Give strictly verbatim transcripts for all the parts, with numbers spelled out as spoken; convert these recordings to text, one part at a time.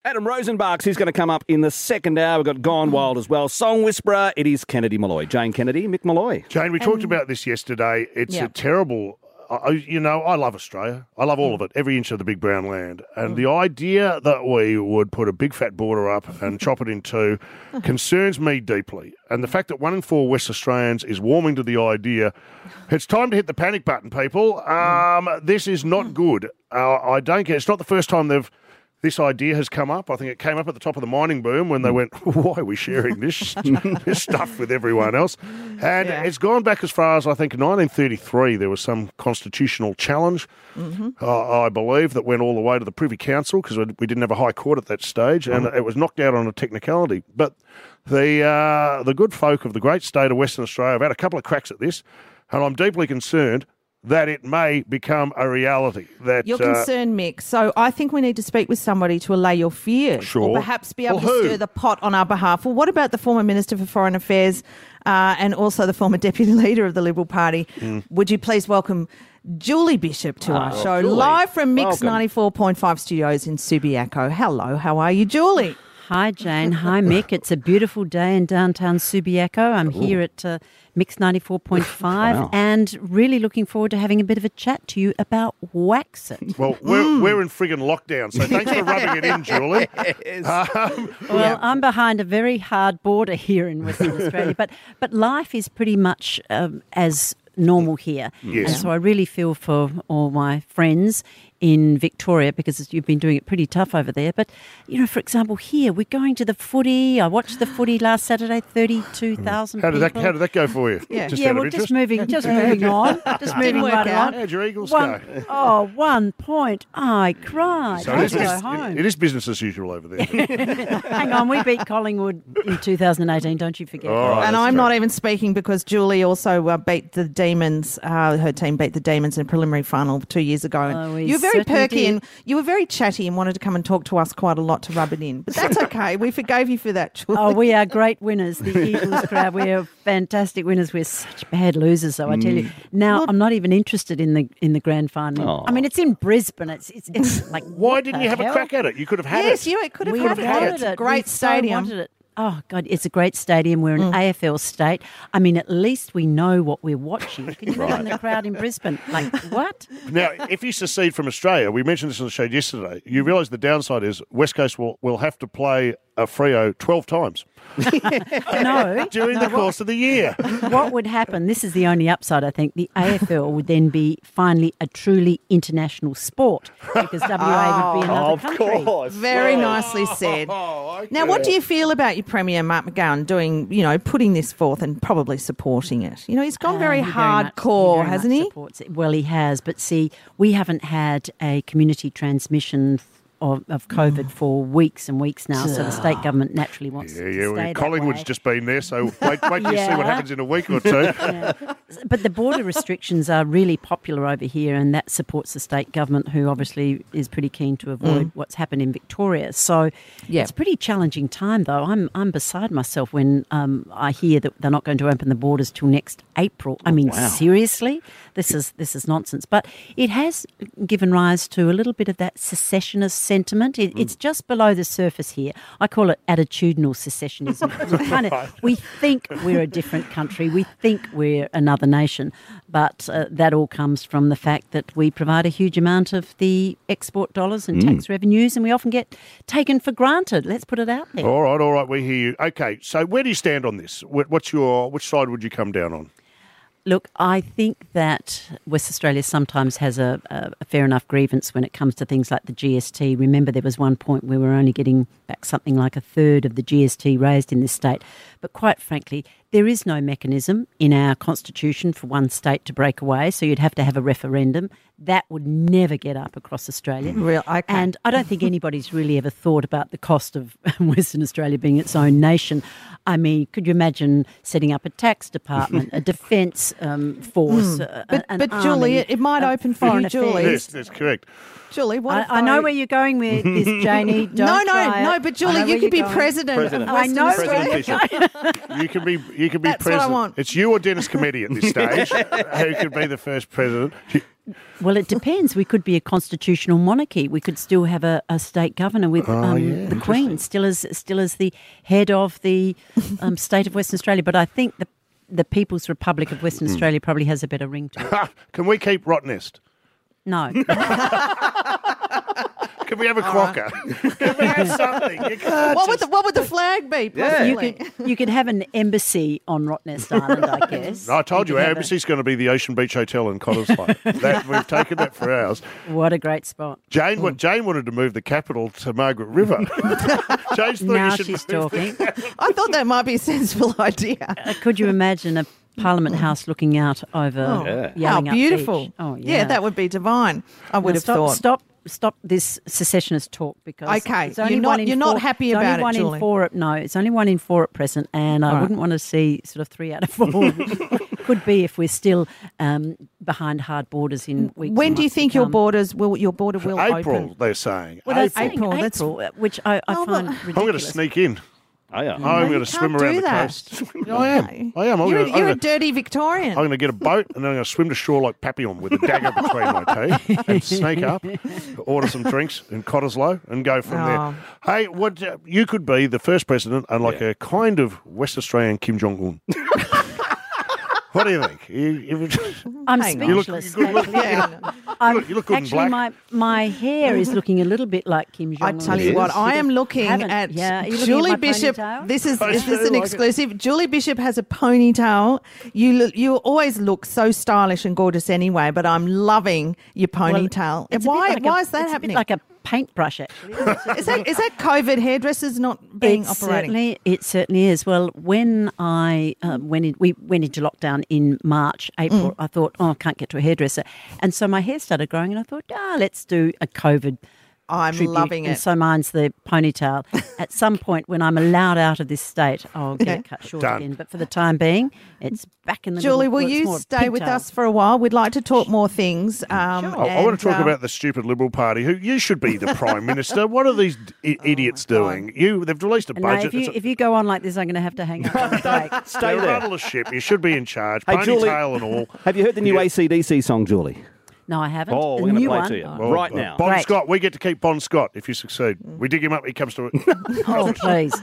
Adam Rosenbach's he's going to come up in the second hour. We've got Gone Wild as well. Song Whisperer, it is Kennedy Malloy. Jane Kennedy, Mick Malloy. Jane, we Um, talked about this yesterday. It's yeah. a terrible... I, you know, I love Australia. I love all of it, every inch of the big brown land. And the idea that we would put a big fat border up and chop it in two concerns me deeply. And the fact that one in four West Australians is warming to the idea, it's time to hit the panic button, people. Um, this is not good. Uh, I don't get. It's not the first time they've. This idea has come up. I think it came up at the top of the mining boom when they went, why are we sharing this, this stuff with everyone else? And Yeah. it's gone back as far as, I think, nineteen thirty-three. There was some constitutional challenge, Mm-hmm. uh, I believe, that went all the way to the Privy Council because we didn't have a high court at that stage, and it was knocked out on a technicality. But the uh, the good folk of the great state of Western Australia have had a couple of cracks at this, and I'm deeply concerned that it may become a reality. That You're uh, concerned, Mick. So I think we need to speak with somebody to allay your fears. Sure. Or perhaps be able Well, to who? stir the pot on our behalf. Well, what about the former Minister for Foreign Affairs uh, and also the former Deputy Leader of the Liberal Party? Mm. Would you please welcome Julie Bishop to our Oh, show, Julie. live from Mix Welcome. ninety-four point five studios in Subiaco. Hello, how are you, Julie? Hi, Jane. Hi, Mick. It's a beautiful day in downtown Subiaco. I'm here at uh, Mix ninety-four point five Wow. and really looking forward to having a bit of a chat to you about Wax It. Well, we're, we're in friggin' lockdown, so thanks for rubbing it in, Julie. Um, Well, I'm behind a very hard border here in Western Australia, but but life is pretty much um, as normal here. Yes. And so I really feel for all my friends in Victoria because you've been doing it pretty tough over there. But, you know, for example, here we're going to the footy. I watched the footy last Saturday, thirty-two thousand how did people. that How did that go for you? Yeah. Just yeah, out of well, interest? just moving, just moving on, just moving work right out. on. How'd your Eagles One, go? oh, one point. I cried. So I it had is, to go bus- home. it- it is business as usual over there. Hang on, we beat Collingwood in two thousand eighteen. Don't you forget? All right. and that's I'm fair. not even speaking because Julie also uh, beat the Demons. Uh, her team beat the Demons in a preliminary final two years ago. And Oh, we you were very certainly perky did. and you were very chatty and wanted to come and talk to us quite a lot to rub it in. But that's okay. We forgave you for that, Julie. Oh, we are great winners. The Eagles crowd, we are fantastic winners. We're such bad losers, though, I tell you. Now, I'm not even interested in the in the grand final. Oh. I mean, it's in Brisbane. It's it's, it's like Why what didn't the you have hell? a crack at it? You could have had yes, it. you it could have We had it. wanted It's it. a great We so stadium. wanted it. Oh, God, it's a great stadium. We're an A F L state. I mean, at least we know what we're watching. Can you imagine the crowd in Brisbane? Like, what? Now, if you secede from Australia, we mentioned this on the show yesterday, you realise the downside is West Coast will, will have to play a Freo twelve times No. during the course of the year. What would happen, this is the only upside, I think, the A F L would then be finally a truly international sport because W A would be another Of country. course. Very nicely said. Oh, Now, what do you feel about your Premier, Mark McGowan, doing, you know, putting this forth and probably supporting it? You know, he's gone Uh, very he much- hardcore, very much hasn't he? supports it. Well, he has. But see, we haven't had a community transmission of, of COVID for weeks and weeks now, so the state government naturally wants Yeah, to yeah. stay Well, that Collingwood's way. just been there, so wait, wait till you see what Yeah. happens in a week or two. Yeah. But the border restrictions are really popular over here, and that supports the state government, who obviously is pretty keen to avoid Mm. what's happened in Victoria. So Yeah. it's a pretty challenging time, though. I'm I'm beside myself when um, I hear that they're not going to open the borders till next April. I mean, wow. seriously, this is this is nonsense. But it has given rise to a little bit of that secessionist sentiment. It, It's just below the surface here. I call it attitudinal secessionism. We kind of we think we're a different country. We think we're another nation, but uh, that all comes from the fact that we provide a huge amount of the export dollars and tax revenues, and we often get taken for granted. Let's put it out there. All right, all right, we hear you. Okay, so where do you stand on this? Wh- What's your which side would you come down on? Look, I think that West Australia sometimes has a, a, a fair enough grievance when it comes to things like the G S T. Remember, there was one point we were only getting back something like a third of the G S T raised in this state. But quite frankly, there is no mechanism in our constitution for one state to break away, so you'd have to have a referendum. That would never get up across Australia. Real, okay. And I don't think anybody's really ever thought about the cost of Western Australia being its own nation. I mean, could you imagine setting up a tax department, a defence um, force, a- But, an but army, Julie, it, it might a open for foreign you, Julie. affairs? Yes, that's correct. Julie, what I, if I know they- where you're going with this, Janie. Don't No, no, try no, it. but I know Julie, where you could you're be going. president, President. of I Western know, Australia. President Bishop. You can be you can be That's what I president. want. It's you or Dennis Cometti at this stage who could be the first president. Well, it depends. We could be a constitutional monarchy. We could still have a, a state governor with Oh, um, yeah, the Queen still as still as the head of the um, state of Western Australia. But I think the the People's Republic of Western Australia probably has a better ring to it. Can we keep Rottnest? No. Can we have a quokka? Can we have something? You can't What would just- the what would the flag be? Yeah. You possibly? could you could have an embassy on Rottnest Island, I guess. I told you, could our have a- embassy's going to be the Ocean Beach Hotel in Cottesloe. That we've taken that for ours. What a great spot. Jane, wa- Jane wanted to move the capital to Margaret River. Jane thought Now you should she's move the- talking. I thought that might be a sensible idea. Uh, Could you imagine a Parliament House looking out over Oh, Yeah. How Yallingup beautiful. Beach? Oh, yeah. yeah, that would be divine. I would Now have stop, thought. Stop, stop this secessionist talk because Okay, it's only you're not- one in you're not four- happy it's about it, only one Julie. in four at, no, it's only one in four at present, and I All right. wouldn't want to see sort of three out of four. Could be if we're still um, behind hard borders in weeks. When and do you months to think your come. borders will your border will April, open? they're saying. Well, they're April. saying April, that's- April, uh, which I, I Oh, find but- ridiculous. I'm going to sneak in. Oh, yeah. I'm you going to swim can't around do the that. coast. I am. I am. I'm You're, going you're a to. dirty Victorian. I'm going to get a boat and then I'm going to swim to shore like Papillon with a dagger between my teeth and sneak up, order some drinks in Cottesloe and go from Oh. there. Hey, what uh, you could be the first president and like a kind of West Australian Kim Jong Un. What do you think? You, you, I'm Hang on. you look, speechless. you look, Yeah. I'm, look- you look good in actually, black. my, my hair is looking a little bit like Kim Jong I Un. tell It you what, is. I am looking Haven't- at yeah, are you looking Julie at my Bishop. ponytail? This is I is this do an like it. exclusive? Julie Bishop has a ponytail. You look, you always look so stylish and gorgeous anyway, but I'm loving your Well, ponytail. it's a bit why like a- why is that it's happening? A bit like a paintbrush, actually. is that is that COVID hairdressers not being it operating? Certainly, it certainly is. Well, when I uh, went in, we went into lockdown in March, April, I thought, oh, I can't get to a hairdresser. And so my hair started growing and I thought, ah, let's do a COVID I'm tribute. loving And it. so mine's the ponytail. At some point when I'm allowed out of this state, I'll get it cut short Done. again. But for the time being, it's back in the Julie, little, will well, it's you more stay with pigtail. us for a while? We'd like to talk more things. Um, Sure. I, I want and, to talk uh, about the stupid Liberal Party. Who you should be the Prime Minister. What are these I- idiots doing? You, they've released a No, budget. if you, It's a- if you go on like this, I'm going to have to hang up on the break. Stay they're a there. rudderless ship. You should be in charge. Hey, Julie- Ponytail and all. Have you heard the new Yeah. A C D C song, Julie? No, I haven't. Oh, The we're going to new play one. it to you Oh. right Uh, now. Bon Great. Scott. We get to keep Bon Scott if you succeed. We dig him up. He comes to it. Oh, please.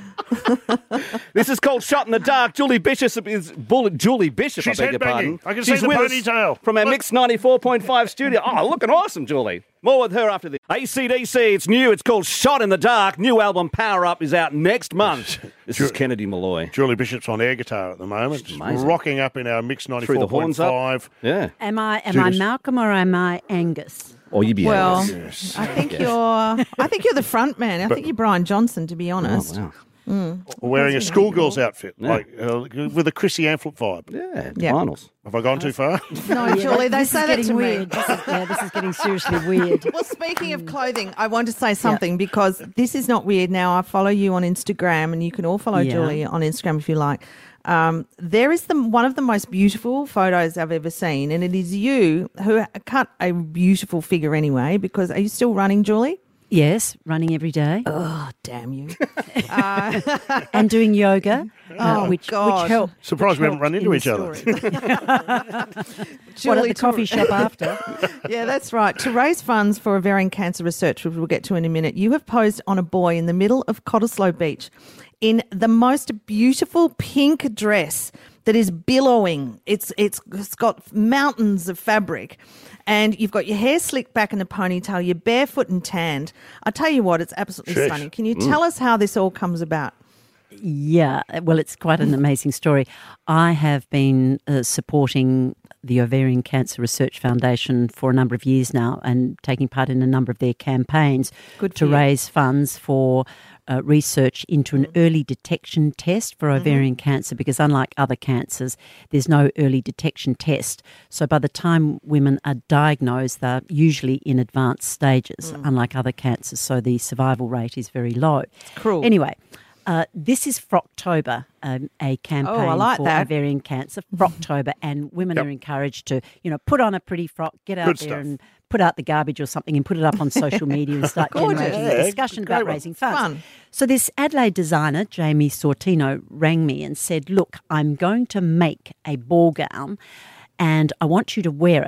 This is called Shot in the Dark. Julie Bishop is Bull- Julie Bishop. She's I beg your headbanging. pardon. I can She's see the with us ponytail. from our Look. Mix ninety-four point five studio. Oh, looking awesome, Julie. More with her after this. A C D C, it's new. It's called Shot in the Dark. New album Power Up is out next month. This is Kennedy Malloy. Julie Bishop's on air guitar at the moment, just amazing. rocking up in our Mix Through the ninety-four point horns up. five. Yeah. Am I am Judas. I Malcolm or am I Angus? Or you be Well, Angus. I think you're. I think you're the front man. I think you're Brian Johnson, to be honest. Oh, wow. Wearing a schoolgirl's outfit, Yeah. like uh, with a Chrissy Amphlett vibe. Yeah, Yeah. finals. Have I gone too far? No, Julie, they this say is that getting to me. weird. This is, yeah, this is getting seriously weird. Well, speaking of clothing, I want to say something because this is not weird. Now, I follow you on Instagram, and you can all follow Yeah. Julie on Instagram if you like. Um, there is the one of the most beautiful photos I've ever seen, and it is you who cut a beautiful figure anyway. Because are you still running, Julie? Yes, running every day Oh, damn you! and doing yoga, uh, Oh, which God. which helped. Surprised which we haven't run helped into in each the other. story. What, Julie, at the to- coffee shop after? Yeah, that's right. To raise funds for ovarian cancer research, which we'll get to in a minute, you have posed on a boy in the middle of Cottesloe Beach in the most beautiful pink dress that is billowing. It's it's, it's got mountains of fabric. And you've got your hair slicked back in a ponytail, you're barefoot and tanned. I tell you what, it's absolutely Sheesh. stunning. Can you tell us how this all comes about? Yeah, well, it's quite an amazing story. I have been uh, supporting the Ovarian Cancer Research Foundation for a number of years now and taking part in a number of their campaigns Good for to you. raise funds for uh, research into an early detection test for ovarian cancer, because unlike other cancers, there's no early detection test. So by the time women are diagnosed, they're usually in advanced stages, unlike other cancers. So the survival rate is very low. cruel. Anyway, uh, this is Frocktober, um, a campaign Oh, I like for that. ovarian cancer. Frocktober, and women Yep. are encouraged to, you know, put on a pretty frock, get out Good there stuff. and put out the garbage or something and put it up on social media and start Gorgeous. generating Yeah, a discussion great about one. raising funds. Fun. So this Adelaide designer, Jamie Sortino, rang me and said, look, I'm going to make a ball gown and I want you to wear it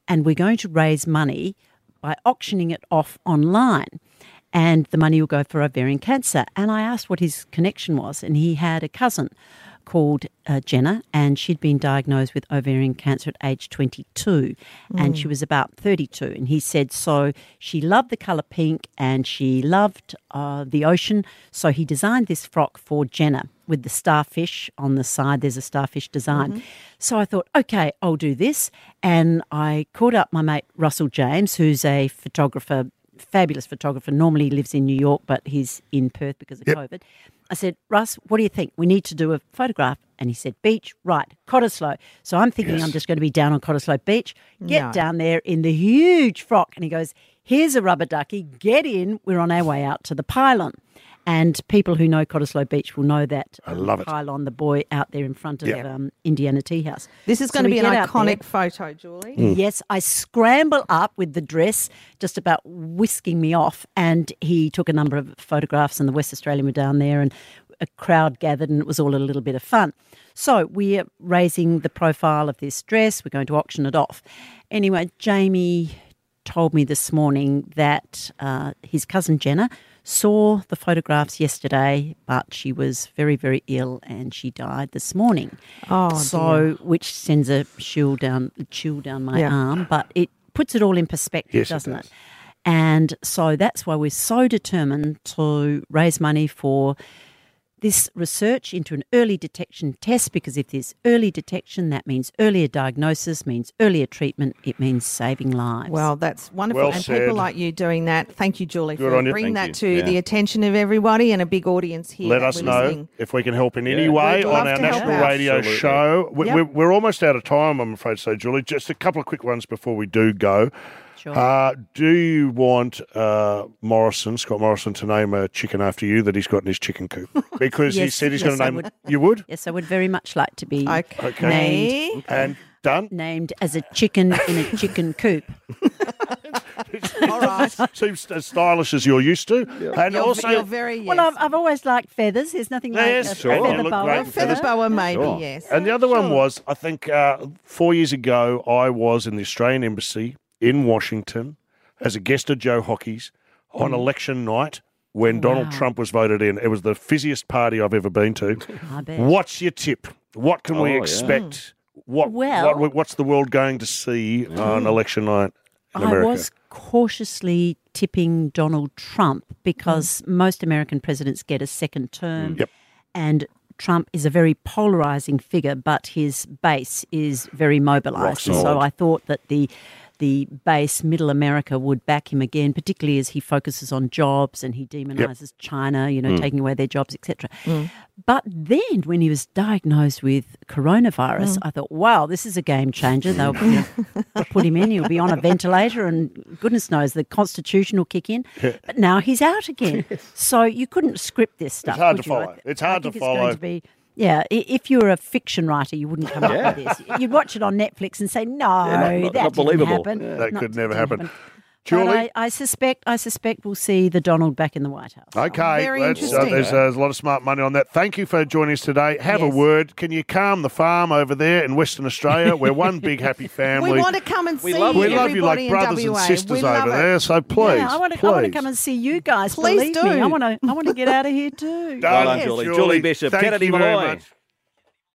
and we're going to raise money by auctioning it off online. And the money will go for ovarian cancer. And I asked what his connection was, and he had a cousin called uh, Jenna, and she'd been diagnosed with ovarian cancer at age twenty-two, mm. and she was about thirty-two. And he said, so she loved the colour pink and she loved uh, the ocean, so he designed this frock for Jenna with the starfish on the side. There's a starfish design. Mm-hmm. So I thought, okay, I'll do this. And I called up my mate Russell James, who's a photographer, fabulous photographer, normally lives in New York, but he's in Perth because of yep. COVID. I said, Russ, what do you think? We need to do a photograph. And he said, beach, right, Cottesloe. So I'm thinking yes. I'm just going to be down on Cottesloe Beach, get no. down there in the huge frock. And he goes, here's a rubber ducky, get in. We're on our way out to the pylon. And people who know Cottesloe Beach will know that I love um, it. pylon, the buoy out there in front of yep. um, Indiana Tea House. This is so going to be an iconic there. photo, Julie. Mm. Yes, I scramble up with the dress, just about whisking me off, and he took a number of photographs, and the West Australian were down there, and a crowd gathered, and it was all a little bit of fun. So we're raising the profile of this dress. We're going to auction it off. Anyway, Jamie told me this morning that uh, his cousin Jenna saw the photographs yesterday, but she was very, very ill and she died this morning. Oh, so dear. Which sends a chill down, chill down my yeah. arm, but it puts it all in perspective, yes, doesn't it? it? Does. And so that's why we're so determined to raise money for this research into an early detection test, because if there's early detection, that means earlier diagnosis, means earlier treatment, it means saving lives. Well, that's wonderful. Well and said. people like you doing that. Thank you, Julie, Good for on you. bringing Thank that you. to Yeah. the attention of everybody and a big audience here. Let that us we're know listening. if we can help in any Yeah. way We'd on love our to help national out. radio Absolutely. show. We, Yep. we're, we're almost out of time, I'm afraid to say, Julie. Just a couple of quick ones before we do go. Sure. Uh, do you want uh, Morrison, Scott Morrison, to name a chicken after you that he's got in his chicken coop? Because he Yes, said he's yes, going to I name. would. You would? Yes, I would very much like to be Okay. Okay. named And done? named as a chicken in a chicken coop. All right. Seems as stylish as you're used to. And You're, also, you're very, yes. Well, I've, I've always liked feathers. There's nothing like Yes, a sure. You feather look boa. great in feather feathers. boa, maybe, Sure. yes. and the other one Sure. was, I think uh, four years ago, I was in the Australian Embassy in Washington as a guest of Joe Hockey's on election night when Donald Wow. Trump was voted in. It was the fizziest party I've ever been to. I bet. What's your tip? What can Oh, we yeah. expect? What, Well- what what's the world going to see on election night in I America? was cautiously tipping Donald Trump because most American presidents get a second term. Yep. And Trump is a very polarizing figure, but his base is very mobilized. And so solid. I thought that the the base, middle America, would back him again, particularly as he focuses on jobs and he demonizes China, you know, taking away their jobs, et cetera. But then when he was diagnosed with coronavirus, I thought, wow, this is a game changer. They'll you know, put him in, he'll be on a ventilator and goodness knows the Constitution will kick in. But now he's out again. So you couldn't script this stuff. hard would to you? follow. I th- It's I hard think to it's going follow. to be, yeah, i- if you were a fiction writer, you wouldn't come Yeah. up with this. You'd watch it on Netflix and say, no, not- that not didn't believable. happen. Yeah. That Not- could never didn't happen. But Julie? I, I suspect, I suspect we'll see the Donald back in the White House. Okay, Very that's, uh, interesting. there's, uh, there's a lot of smart money on that. Thank you for joining us today. Have Yes. a word. Can you calm the farm over there in Western Australia? We're one big happy family. We want to come and We see love We you. love you like everybody in brothers and W A. sisters We love over it. there. So please, Yeah, I want to. please. I want to come and see you guys. Please Believe me, do. I want to. I want to get out of here too. Done. Well done, Julie. Julie Bishop, Thank Kennedy you very Malloy. much.